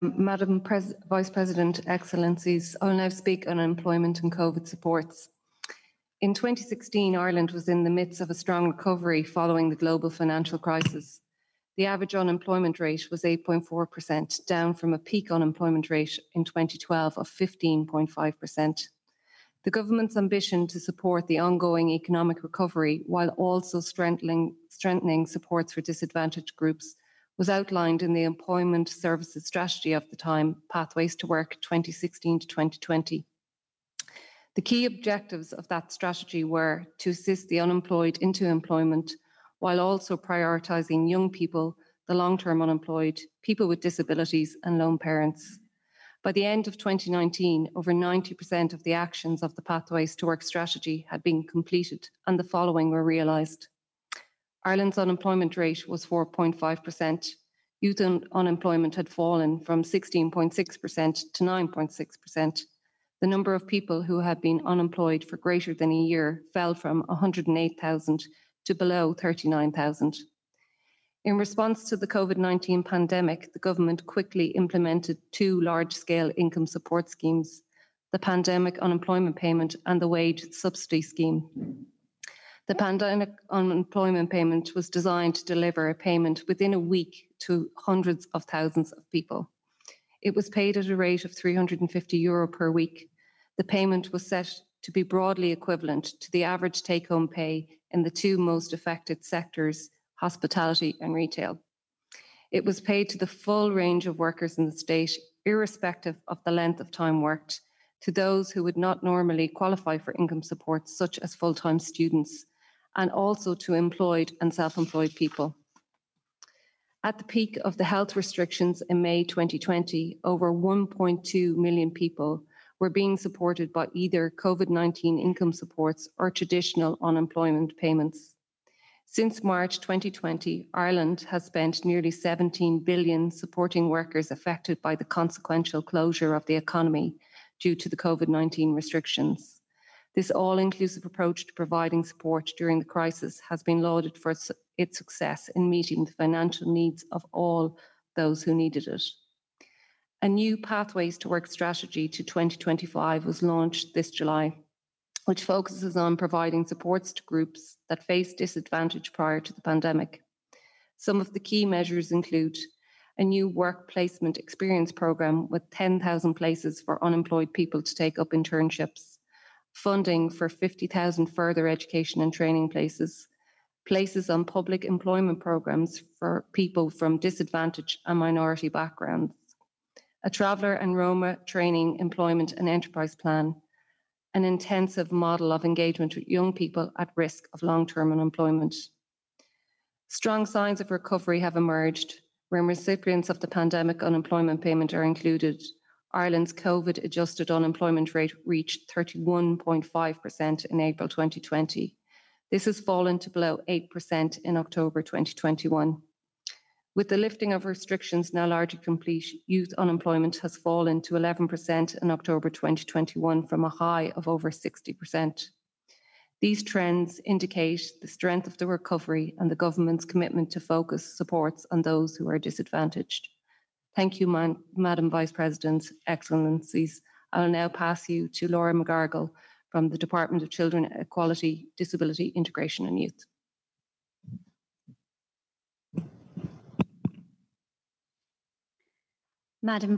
Vice President, Excellencies, I will now speak on employment and COVID supports. In 2016, Ireland was in the midst of a strong recovery following the global financial crisis. The average unemployment rate was 8.4%, down from a peak unemployment rate in 2012 of 15.5%. The government's ambition to support the ongoing economic recovery while also strengthening supports for disadvantaged groups was outlined in the Employment Services Strategy of the time, Pathways to Work 2016 to 2020. The key objectives of that strategy were to assist the unemployed into employment while also prioritising young people, the long-term unemployed, people with disabilities and lone parents. By the end of 2019, over 90% of the actions of the Pathways to Work strategy had been completed and the following were realised. Ireland's unemployment rate was 4.5%. Youth unemployment had fallen from 16.6% to 9.6%. The number of people who had been unemployed for greater than a year fell from 108,000 to below 39,000. In response to the COVID-19 pandemic, the government quickly implemented two large-scale income support schemes, the Pandemic Unemployment Payment and the Wage Subsidy Scheme. The Pandemic Unemployment Payment was designed to deliver a payment within a week to hundreds of thousands of people. It was paid at a rate of €350 per week. The payment was set to be broadly equivalent to the average take-home pay in the two most affected sectors, hospitality and retail. It was paid to the full range of workers in the state, irrespective of the length of time worked, to those who would not normally qualify for income support, such as full-time students, and also to employed and self-employed people. At the peak of the health restrictions in May 2020, over 1.2 million people were being supported by either COVID-19 income supports or traditional unemployment payments. Since March 2020, Ireland has spent nearly 17 billion supporting workers affected by the consequential closure of the economy due to the COVID-19 restrictions. This all-inclusive approach to providing support during the crisis has been lauded for its success in meeting the financial needs of all those who needed it. A new Pathways to Work strategy to 2025 was launched this July, which focuses on providing supports to groups that face disadvantage prior to the pandemic. Some of the key measures include a new work placement experience programme with 10,000 places for unemployed people to take up internships, funding for 50,000 further education and training places, places on public employment programmes for people from disadvantaged and minority backgrounds, a traveller and Roma training, employment and enterprise plan, an intensive model of engagement with young people at risk of long-term unemployment. Strong signs of recovery have emerged when recipients of the Pandemic Unemployment Payment are included. Ireland's COVID-adjusted unemployment rate reached 31.5% in April 2020. This has fallen to below 8% in October 2021. With the lifting of restrictions now largely complete, youth unemployment has fallen to 11% in October 2021 from a high of over 60%. These trends indicate the strength of the recovery and the government's commitment to focus supports on those who are disadvantaged. Thank you, Madam Vice President, Excellencies. I will now pass you to Laura McGargle from the Department of Children, Equality, Disability, Integration and Youth. Madam